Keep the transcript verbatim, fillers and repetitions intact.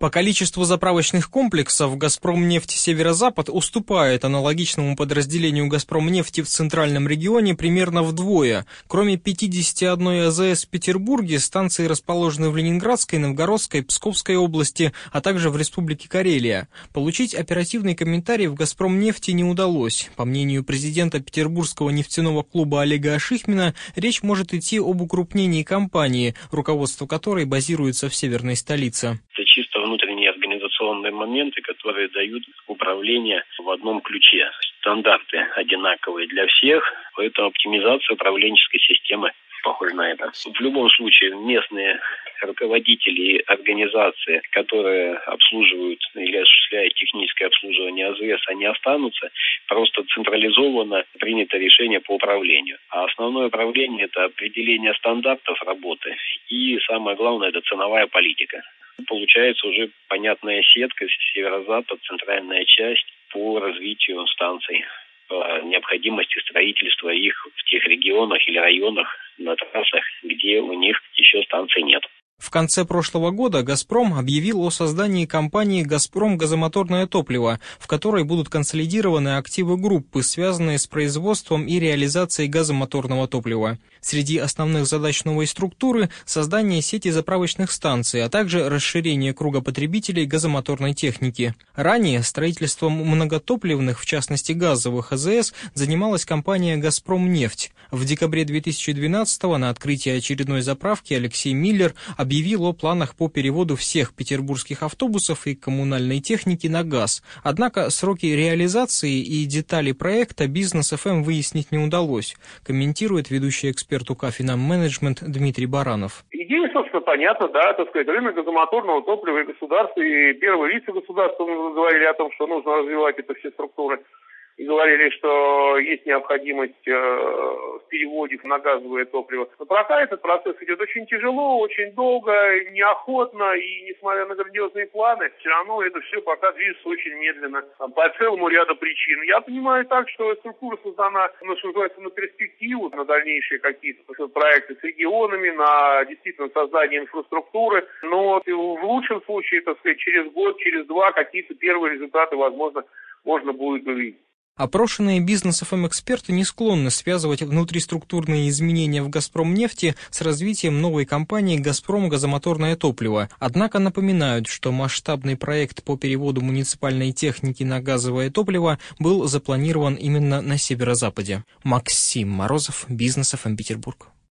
По количеству заправочных комплексов «Газпромнефть Северо-Запад» уступает аналогичному подразделению «Газпромнефти» в центральном регионе примерно вдвое. Кроме пятидесяти одной АЗС в Петербурге, станции расположены в Ленинградской, Новгородской, Псковской области, а также в Республике Карелия. Получить оперативный комментарий в «Газпромнефти» не удалось. По мнению президента Петербургского нефтяного клуба Олега Ашихмина, речь может идти об укрупнении компании, руководство которой базируется в северной столице. Это чисто внутренние организационные моменты, которые дают управление в одном ключе. Стандарты одинаковые для всех, поэтому оптимизация управленческой системы похожа на это. В любом случае местные руководители и организации, которые обслуживают или осуществляют техническое обслуживание АЗС, они останутся, просто централизованно принято решение по управлению. А основное управление – это определение стандартов работы и, самое главное, это ценовая политика. Получается уже понятная сетка, северо-запад, центральная часть по развитию станций, по необходимости строительства их в тех регионах или районах на трассах, где у них еще станций нет. В конце прошлого года «Газпром» объявил о создании компании «Газпром Газомоторное топливо», в которой будут консолидированы активы группы, связанные с производством и реализацией газомоторного топлива. Среди основных задач новой структуры – создание сети заправочных станций, а также расширение круга потребителей газомоторной техники. Ранее строительством многотопливных, в частности газовых АЗС, занималась компания «Газпромнефть». В декабре две тысячи двенадцатого на открытии очередной заправки Алексей Миллер объявил о планах по переводу всех петербургских автобусов и коммунальной техники на газ. Однако сроки реализации и детали проекта «Бизнес-эф эм» выяснить не удалось, комментирует ведущий эксперт УК «Финам-менеджмент» Дмитрий Баранов. Идея, собственно, понятна, да, так сказать, рынок газомоторного топлива и государства, и первые лица государства говорили о том, что нужно развивать это все структуры. И говорили, что есть необходимость э, в переводе на газовое топливо. Но пока этот процесс идет очень тяжело, очень долго, неохотно, и несмотря на грандиозные планы, все равно это все пока движется очень медленно, там, по целому ряду причин. Я понимаю так, что структура создана, ну, что называется, на перспективу, на дальнейшие какие-то проекты с регионами, на действительно создание инфраструктуры. Но в лучшем случае, так сказать, через год, через два какие-то первые результаты, возможно, можно будет увидеть. Опрошенные «Бизнес-эф эм» эксперты не склонны связывать внутриструктурные изменения в «Газпромнефти» с развитием новой компании «Газпром Газомоторное топливо». Однако напоминают, что масштабный проект по переводу муниципальной техники на газовое топливо был запланирован именно на северо-западе. Максим Морозов, «Бизнес-эф эм» Петербург.